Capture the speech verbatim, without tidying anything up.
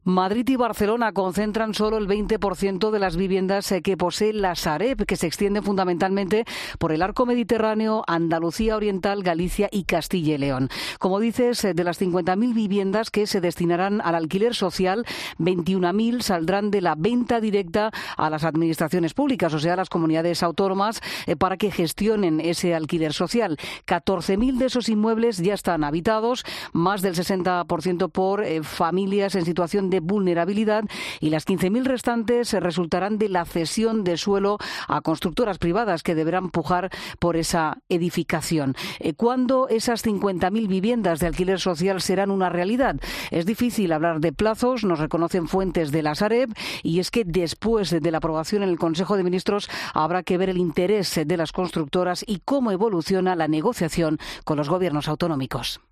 Madrid y Barcelona concentran solo el veinte por ciento de las viviendas que posee la Sareb, que se extiende fundamentalmente por el arco mediterráneo, Andalucía Oriental, Galicia y Castilla y León. Como dices, de las cincuenta mil viviendas que se destinarán al alquiler social, veintiuna mil saldrán de la venta directa a las administraciones públicas, o sea, a las comunidades autónomas, eh, para que gestionen ese alquiler social. catorce mil de esos inmuebles ya están habitados, más del sesenta por ciento por eh, familias en situación de vulnerabilidad, y las quince mil restantes resultarán de la cesión de suelo a constructoras privadas que deberán pujar por esa edificación. ¿Cuándo esas cincuenta mil viviendas de alquiler social serán una realidad? Es difícil hablar de plazos, nos reconocen fuentes de la Sareb, y es que después de la aprobación en el Consejo de Ministros habrá que ver el interés de las constructoras y cómo evoluciona la negociación con los gobiernos autonómicos.